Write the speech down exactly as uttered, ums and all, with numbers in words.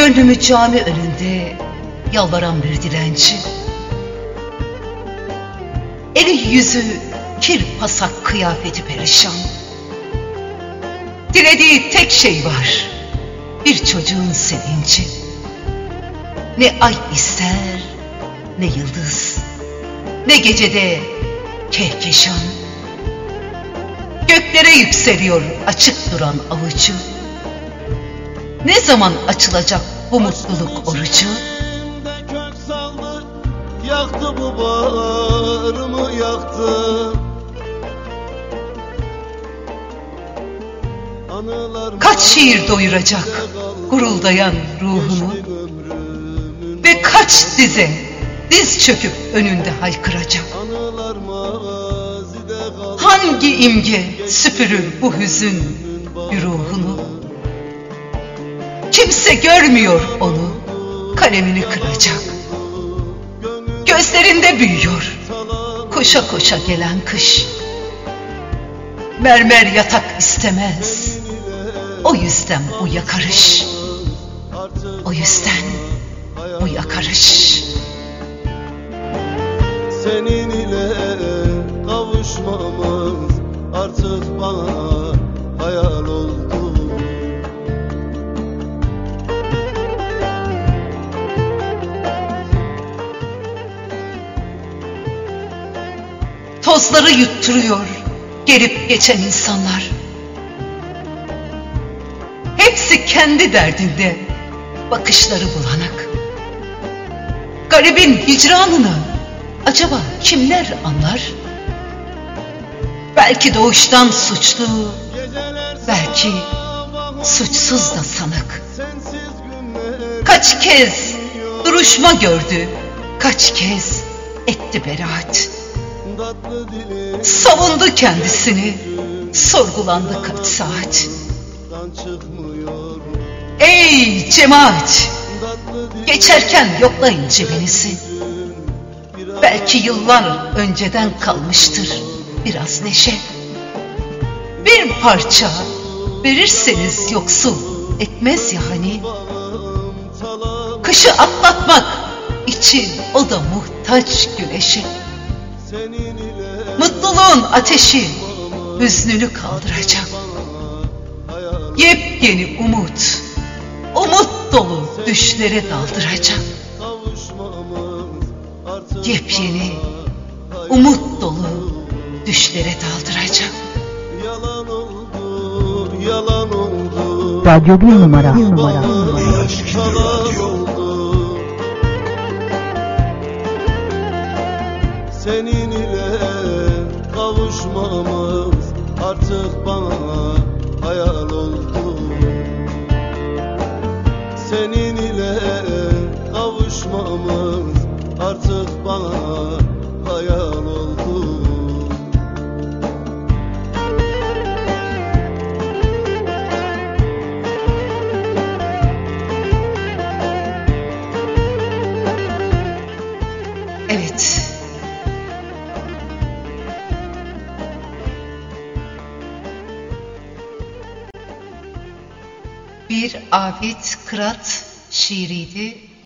Gönlümü cami önünde yalvaran bir dilenci. Eli yüzü kir pasak, kıyafeti perişan. Dilediği tek şey var, bir çocuğun sevinci. Ne ay ister, ne yıldız, ne gecede kehkeşan. Göklere yükseliyor açık duran avucu. Ne zaman açılacak bu mutluluk orucu? Yaktı bu bağrımı yaktı. Kaç şiir doyuracak guruldayan ruhunu ve kaç dize diz çöküp önünde haykıracak. Hangi imge süpürür bu hüzün güruhunu? Kimse görmüyor onu, kalemini kıracak. Gözlerinde büyüyor koşa koşa gelen kış. Mermer yatak istemez, o yüzden bu yakarış. O yüzden bu yakarış. Senin ile kavuşmamız artık bana hayal oldu. Tozları yutturuyor gelip geçen insanlar. Hepsi kendi derdinde, bakışları bulanık. Garibin hicranını acaba kimler anlar? Belki doğuştan suçlu, belki suçsuz da sanık. Kaç kez duruşma gördü, kaç kez etti beraat. Savundu kendisini, sorgulandı kaç saat. Ey cemaat! Geçerken yoklayın cebinizi. Belki yıllar önceden kalmıştır biraz neşe. Bir parça verirseniz yoksul etmez ya hani. Kışı atlatmak için o da muhtaç güneşe. Mutluluğun ateşi hüznünü kaldıracak. Yepyeni umut, umut dolu düşlere daldıracak. Yepyeni umut dolu düşlere daldıracak. Yalan oldu, yalan oldu. Radyo bir numara. Bir numara. Senin ile kavuşmamız artık bana hayal oldu. Senin ile kavuşmamız artık bana hayal oldu. Evet. Bir Afet Kırat şiiriydi.